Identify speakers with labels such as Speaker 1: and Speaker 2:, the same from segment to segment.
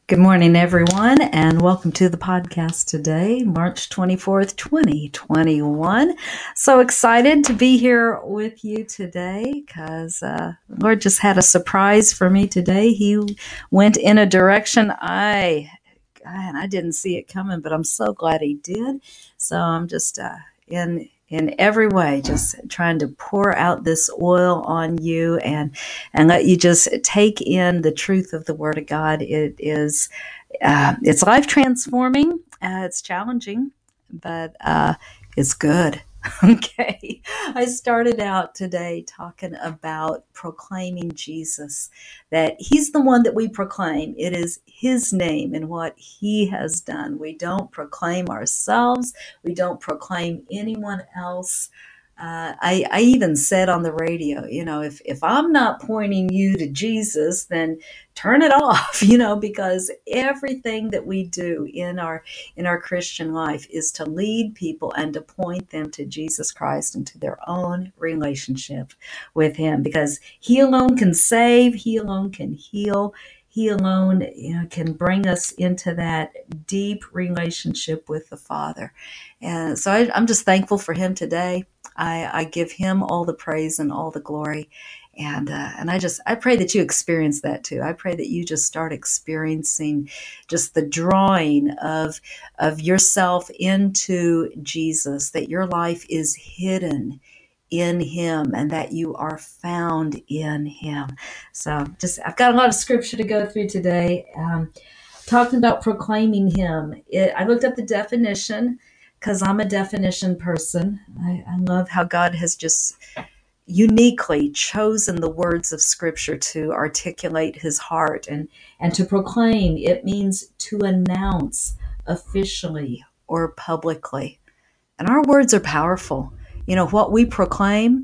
Speaker 1: Good morning, everyone, and welcome to the podcast today, March 24th, 2021. So excited to be here with you today because Lord just had a surprise for me today. He went in a direction I didn't see it coming, but I'm so glad he did. So I'm just in every way, just trying to pour out this oil on you and let you just take in the truth of the Word of God. It's life transforming. It's challenging, but it's good. Okay. I started out today talking about proclaiming Jesus, that he's the one that we proclaim. It is his name and what he has done. We don't proclaim ourselves. We don't proclaim anyone else. I even said on the radio, if I'm not pointing you to Jesus, then turn it off, because everything that we do in our Christian life is to lead people and to point them to Jesus Christ and to their own relationship with him, because he alone can save, he alone can heal, he alone, can bring us into that deep relationship with the Father. And so I'm just thankful for him today. I give him all the praise and all the glory. And I pray that you experience that too. I pray that you just start experiencing just the drawing of yourself into Jesus, that your life is hidden in him and that you are found in him. So I've got a lot of scripture to go through today. Talking about proclaiming him. I looked up the definition because I'm a definition person. I love how God has just uniquely chosen the words of scripture to articulate his heart, and to proclaim. It means to announce officially or publicly. And our words are powerful. What we proclaim,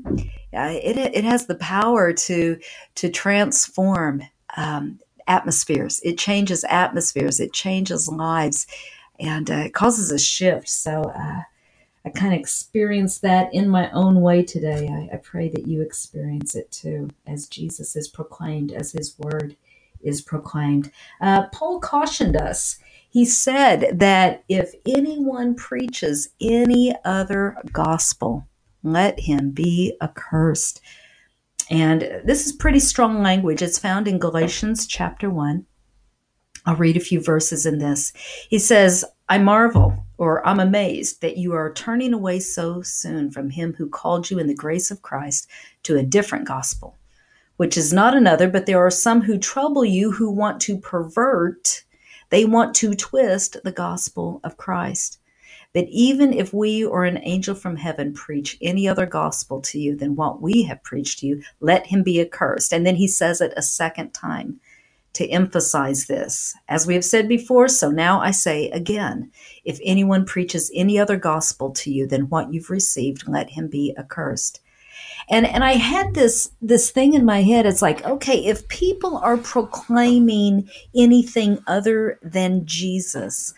Speaker 1: it has the power to transform atmospheres. It changes atmospheres. It changes lives, and it causes a shift. So I kind of experienced that in my own way today. I pray that you experience it too, as Jesus is proclaimed, as his word is proclaimed. Paul cautioned us. He said that if anyone preaches any other gospel, let him be accursed. And this is pretty strong language. It's found in Galatians chapter 1. I'll read a few verses in this. He says, I marvel, or I'm amazed, that you are turning away so soon from him who called you in the grace of Christ to a different gospel, which is not another, but there are some who trouble you, who want to pervert, they want to twist the gospel of Christ. But even if we or an angel from heaven preach any other gospel to you than what we have preached to you, let him be accursed. And then he says it a second time to emphasize this. As we have said before, so now I say again, if anyone preaches any other gospel to you than what you've received, let him be accursed. And I had this thing in my head. It's like, okay, if people are proclaiming anything other than Jesus,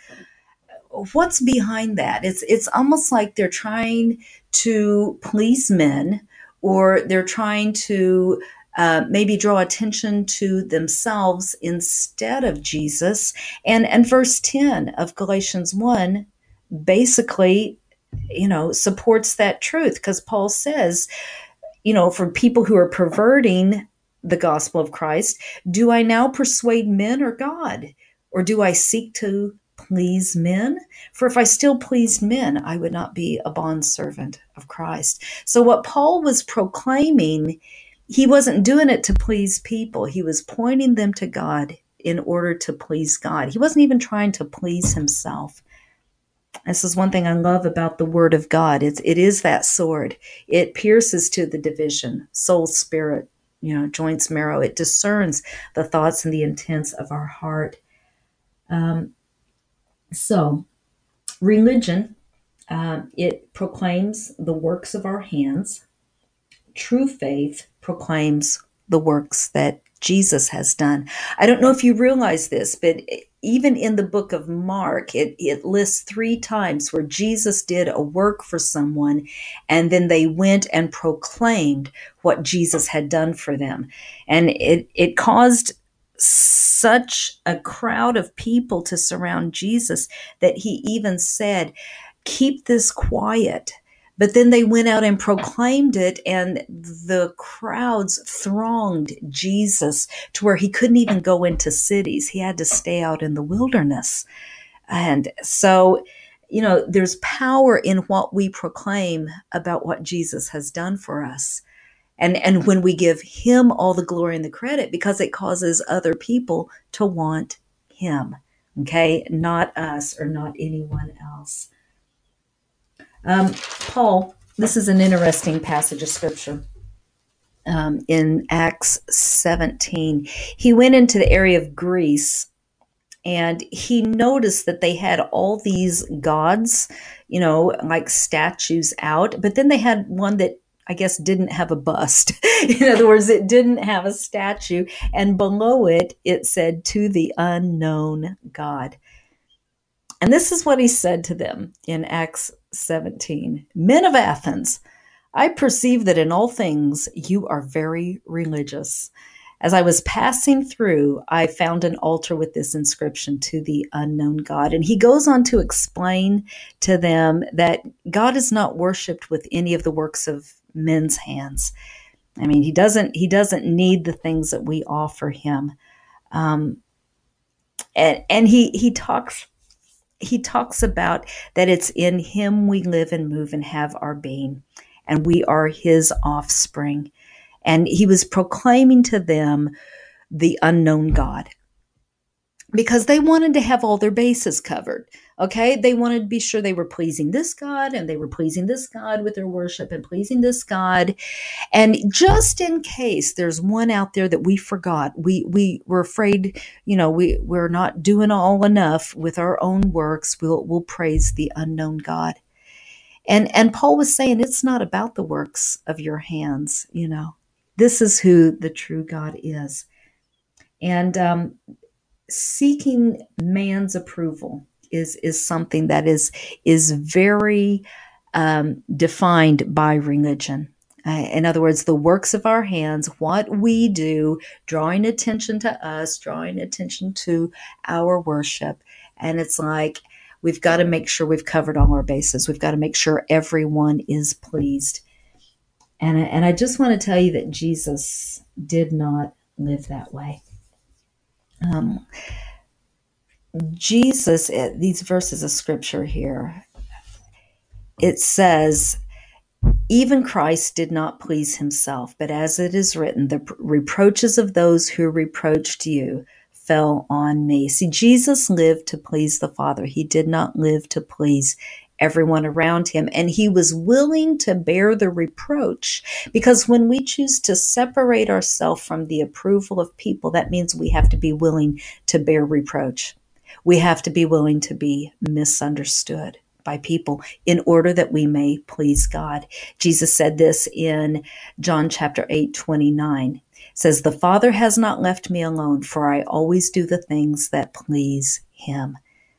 Speaker 1: what's behind that? It's almost like they're trying to please men, or they're trying to maybe draw attention to themselves instead of Jesus. And verse 10 of Galatians 1 basically, supports that truth, because Paul says, for people who are perverting the gospel of Christ, do I now persuade men or God? Or do I seek to please men? For if I still pleased men, I would not be a bondservant of Christ. So what Paul was proclaiming, he wasn't doing it to please people. He was pointing them to God in order to please God. He wasn't even trying to please himself. This is one thing I love about the Word of God. It is that sword. It pierces to the division, soul, spirit, joints, marrow. It discerns the thoughts and the intents of our heart. So, religion, it proclaims the works of our hands. True faith proclaims the works that Jesus has done. I don't know if you realize this, but even in the book of Mark, it lists 3 times where Jesus did a work for someone, and then they went and proclaimed what Jesus had done for them. And it caused such a crowd of people to surround Jesus that he even said, keep this quiet. But then they went out and proclaimed it, and the crowds thronged Jesus to where he couldn't even go into cities. He had to stay out in the wilderness. And so, there's power in what we proclaim about what Jesus has done for us. And when we give him all the glory and the credit, because it causes other people to want him, okay? Not us or not anyone else. Paul, this is an interesting passage of scripture. In Acts 17, he went into the area of Greece, and he noticed that they had all these gods, like statues out, but then they had one that I guess didn't have a bust. In other words, it didn't have a statue. And below it, it said, to the unknown God. And this is what he said to them in Acts 17. Men of Athens, I perceive that in all things you are very religious. As I was passing through, I found an altar with this inscription, to the unknown God. And he goes on to explain to them that God is not worshipped with any of the works of men's hands. I mean, he doesn't need the things that we offer him. And he talks about that it's in him we live and move and have our being, and we are his offspring. And he was proclaiming to them the unknown God, because they wanted to have all their bases covered. Okay, they wanted to be sure they were pleasing this God, and they were pleasing this God with their worship, and pleasing this God. And just in case there's one out there that we forgot, we were afraid, we're not doing all enough with our own works, we'll praise the unknown God. And Paul was saying, it's not about the works of your hands. This is who the true God is. And seeking man's approval is something that is very defined by religion. In other words, the works of our hands, what we do, drawing attention to us, drawing attention to our worship. And it's like, we've got to make sure we've covered all our bases. We've got to make sure everyone is pleased. And I just want to tell you that Jesus did not live that way. Jesus, these verses of scripture here, it says, even Christ did not please himself, but as it is written, the reproaches of those who reproached you fell on me. See, Jesus lived to please the Father. He did not live to please everyone around him. And he was willing to bear the reproach, because when we choose to separate ourselves from the approval of people, that means we have to be willing to bear reproach. We have to be willing to be misunderstood by people in order that we may please God. Jesus said this in John chapter 8:29. It says, the Father has not left me alone, for I always do the things that please him.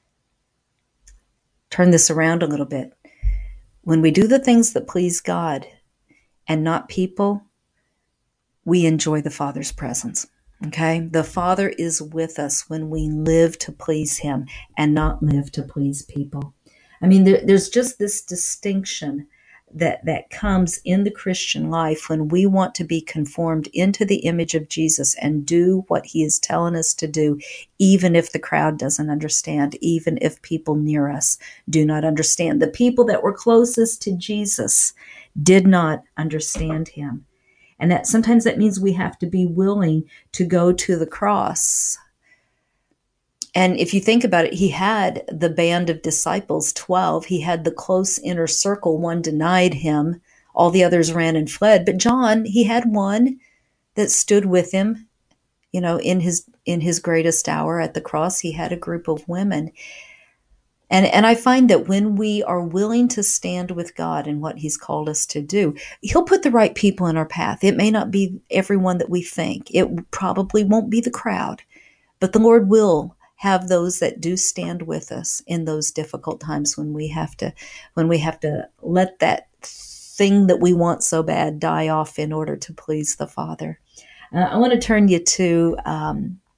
Speaker 1: Turn this around a little bit. When we do the things that please God and not people, we enjoy the Father's presence. Okay? The Father is with us when we live to please him and not live to please people. I mean, there's just this distinction that comes in the Christian life when we want to be conformed into the image of Jesus and do what he is telling us to do, even if the crowd doesn't understand, even if people near us do not understand. The people that were closest to Jesus did not understand him. And that sometimes that means we have to be willing to go to the cross. And if you think about it, he had the band of disciples, 12. He had the close inner circle. One denied him. All the others ran and fled. But John, he had one that stood with him, in his greatest hour at the cross. He had a group of women. And I find that when we are willing to stand with God in what he's called us to do, he'll put the right people in our path. It may not be everyone that we think. It probably won't be the crowd. But the Lord will have those that do stand with us in those difficult times when we have to let that thing that we want so bad die off in order to please the Father. I want to turn you to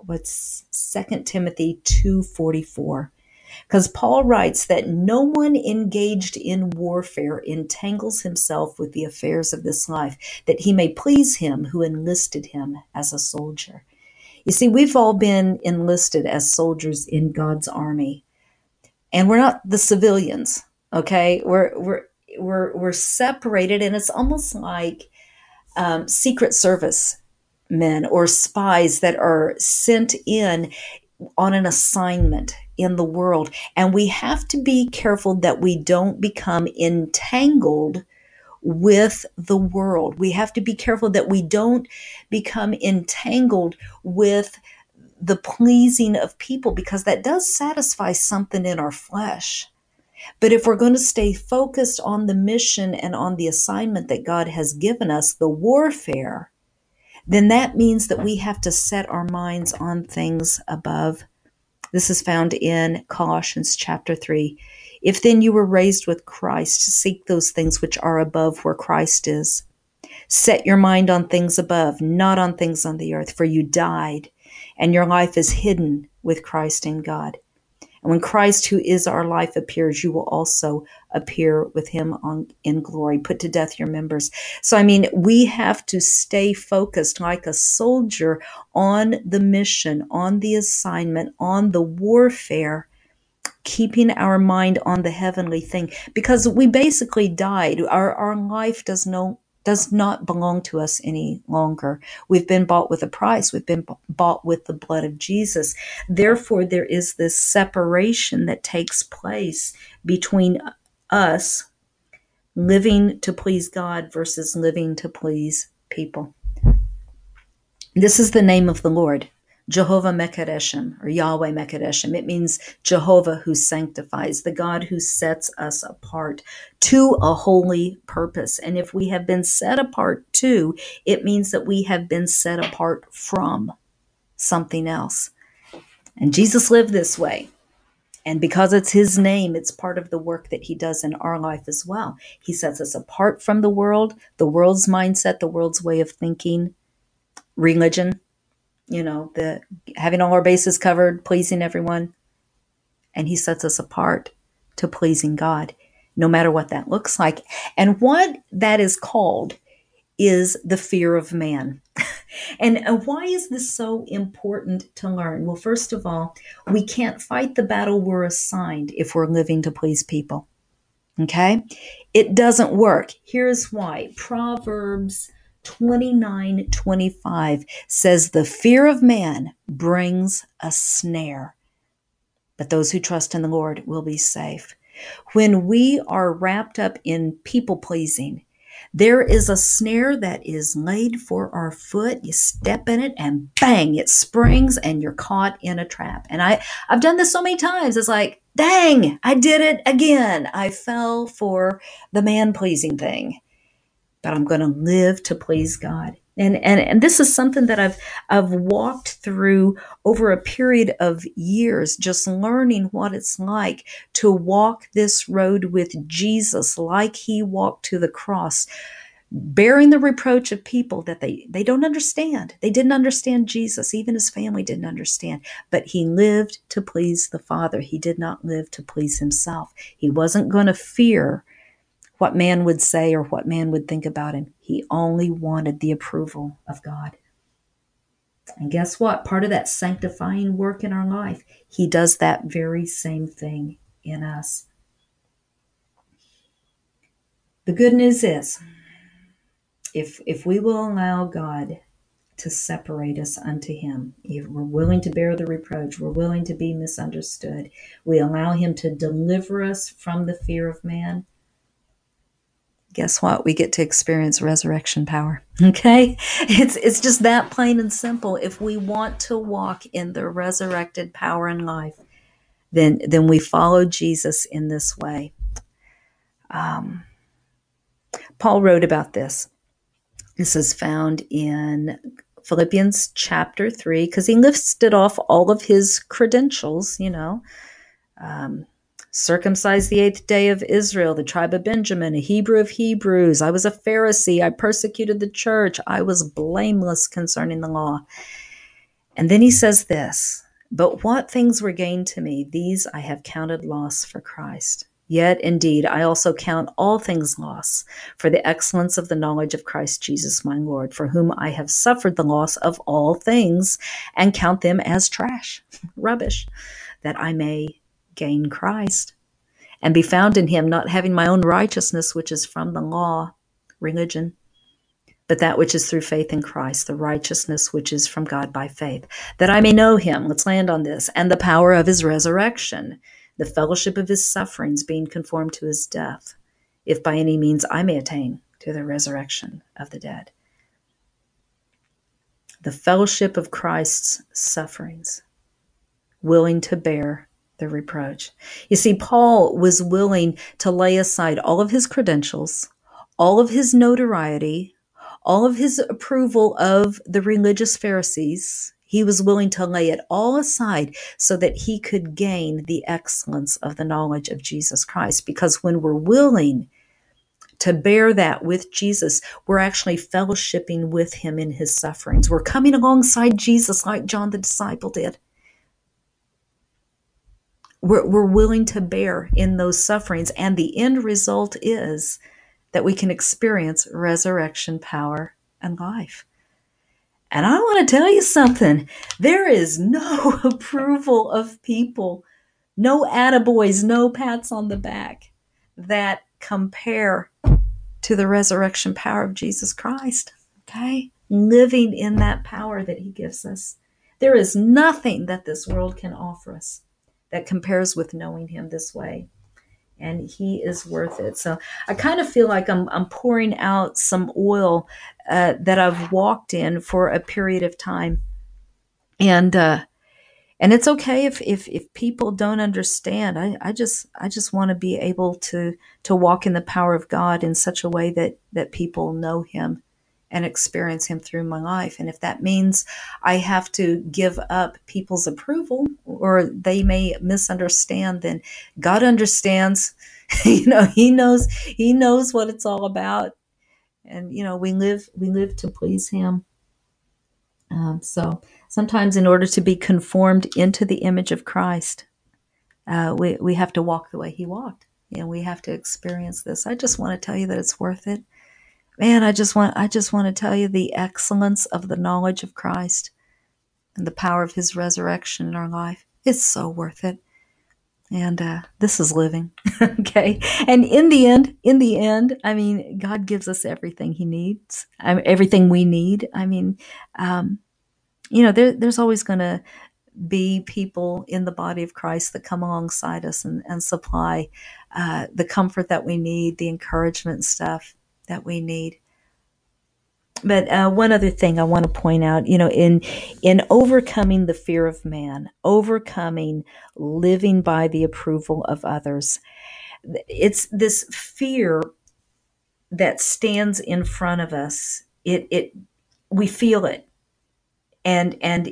Speaker 1: what's 2 Timothy 2:44. Because Paul writes that no one engaged in warfare entangles himself with the affairs of this life, that he may please him who enlisted him as a soldier. You see, we've all been enlisted as soldiers in God's army, and we're not the civilians. Okay, we're separated, and it's almost like Secret Service men or spies that are sent in on an assignment in the world. And we have to be careful that we don't become entangled with the world. We have to be careful that we don't become entangled with the pleasing of people, because that does satisfy something in our flesh. But if we're going to stay focused on the mission and on the assignment that God has given us, the warfare, then that means that we have to set our minds on things above. This is found in Colossians chapter 3. If then you were raised with Christ, seek those things which are above where Christ is. Set your mind on things above, not on things on the earth, for you died, and your life is hidden with Christ in God. And when Christ, who is our life, appears, you will also appear with him in glory. Put to death your members. So, I mean, we have to stay focused like a soldier on the mission, on the assignment, on the warfare, keeping our mind on the heavenly thing, because we basically died. Our life does not belong to us any longer. We've been bought with a price. We've been bought with the blood of Jesus. Therefore, there is this separation that takes place between us living to please God versus living to please people. This is the name of the Lord, Jehovah Mekadeshim, or Yahweh Mekadeshim. It means Jehovah who sanctifies, the God who sets us apart to a holy purpose. And if we have been set apart to, it means that we have been set apart from something else. And Jesus lived this way. And because it's his name, it's part of the work that he does in our life as well. He sets us apart from the world's mindset, the world's way of thinking, religion, the having all our bases covered, pleasing everyone. And he sets us apart to pleasing God, no matter what that looks like. And what that is called is the fear of man. And why is this so important to learn? Well, first of all, we can't fight the battle we're assigned if we're living to please people. Okay? It doesn't work. Here's why. Proverbs 29:25 says, the fear of man brings a snare, but those who trust in the Lord will be safe. When we are wrapped up in people pleasing, there is a snare that is laid for our foot. You step in it and bang, it springs and you're caught in a trap. And I've done this so many times. It's like, dang, I did it again. I fell for the man-pleasing thing. But I'm going to live to please God. And this is something that I've walked through over a period of years, just learning what it's like to walk this road with Jesus like he walked to the cross, bearing the reproach of people that they don't understand. They didn't understand Jesus. Even his family didn't understand. But he lived to please the Father. He did not live to please himself. He wasn't going to fear what man would say or what man would think about him. He only wanted the approval of God. And guess what? Part of that sanctifying work in our life, he does that very same thing in us. The good news is, if we will allow God to separate us unto him, if we're willing to bear the reproach, we're willing to be misunderstood, we allow him to deliver us from the fear of man, guess what? We get to experience resurrection power. Okay? It's just that plain and simple. If we want to walk in the resurrected power and life, then we follow Jesus in this way. Paul wrote about this. This is found in Philippians chapter 3, because he listed off all of his credentials, circumcised the 8th day of Israel, the tribe of Benjamin, a Hebrew of Hebrews. I was a Pharisee. I persecuted the church. I was blameless concerning the law. And then he says this, but what things were gained to me, these I have counted loss for Christ. Yet indeed, I also count all things loss for the excellence of the knowledge of Christ Jesus my Lord, for whom I have suffered the loss of all things and count them as trash, rubbish, that I may gain Christ and be found in him, not having my own righteousness, which is from the law, religion, but that which is through faith in Christ, the righteousness which is from God by faith, that I may know him, let's land on this, and the power of his resurrection, the fellowship of his sufferings, being conformed to his death, if by any means I may attain to the resurrection of the dead. The fellowship of Christ's sufferings, willing to bear the reproach. You see, Paul was willing to lay aside all of his credentials, all of his notoriety, all of his approval of the religious Pharisees. He was willing to lay it all aside so that he could gain the excellence of the knowledge of Jesus Christ. Because when we're willing to bear that with Jesus, we're actually fellowshipping with him in his sufferings. We're coming alongside Jesus like John the disciple did. We're willing to bear in those sufferings, and the end result is that we can experience resurrection power and life. And I want to tell you something. There is no approval of people, no attaboys, no pats on the back that compare to the resurrection power of Jesus Christ. Okay? Living in that power that he gives us. There is nothing that this world can offer us that compares with knowing him this way. And he is worth it. So I kind of feel like I'm pouring out some oil that I've walked in for a period of time, and it's okay if people don't understand. I just want to be able to walk in the power of God in such a way that people know him and experience him through my life. And if that means I have to give up people's approval or they may misunderstand, then God understands. He knows what it's all about. And we live to please him. So sometimes in order to be conformed into the image of Christ, we have to walk the way he walked. And we have to experience this. I just want to tell you that it's worth it. Man, I just want to tell you the excellence of the knowledge of Christ and the power of his resurrection in our life. It's so worth it. And this is living. Okay. And in the end, I mean, God gives us everything he needs, everything we need. I mean, there's always going to be people in the body of Christ that come alongside us and supply the comfort that we need, the encouragement and stuff that we need. But one other thing I want to point out, in overcoming the fear of man, overcoming living by the approval of others, it's this fear that stands in front of us. We feel it, and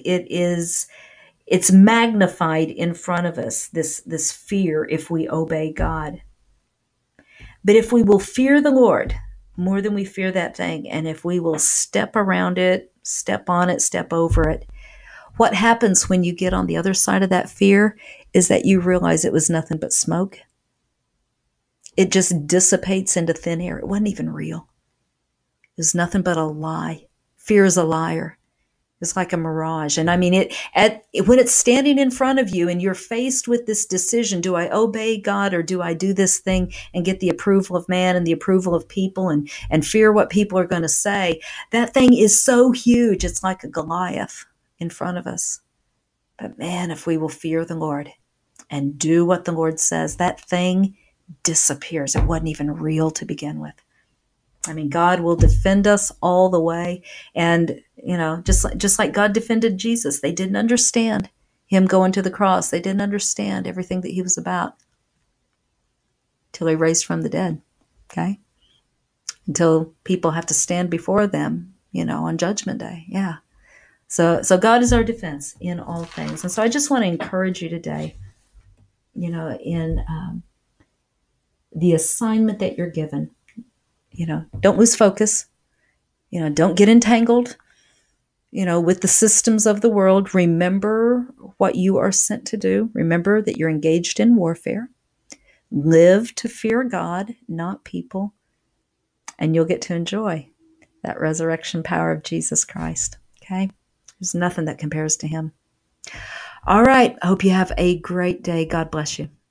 Speaker 1: it's magnified in front of us. This fear, if we obey God. But if we will fear the Lord more than we fear that thing, and if we will step around it, step on it, step over it, what happens when you get on the other side of that fear is that you realize it was nothing but smoke. It just dissipates into thin air. It wasn't even real. It was nothing but a lie. Fear is a liar. It's like a mirage. And I mean, when it's standing in front of you and you're faced with this decision, do I obey God or do I do this thing and get the approval of man and the approval of people and fear what people are going to say? That thing is so huge. It's like a Goliath in front of us. But man, if we will fear the Lord and do what the Lord says, that thing disappears. It wasn't even real to begin with. I mean, God will defend us all the way. And, just like God defended Jesus, they didn't understand him going to the cross. They didn't understand everything that he was about till he raised from the dead. Okay. Until people have to stand before them, on Judgment Day. Yeah. So God is our defense in all things. And so I just want to encourage you today, in the assignment that you're given. Don't lose focus. Don't get entangled, with the systems of the world. Remember what you are sent to do. Remember that you're engaged in warfare. Live to fear God, not people, and you'll get to enjoy that resurrection power of Jesus Christ. Okay? There's nothing that compares to him. All right. I hope you have a great day. God bless you.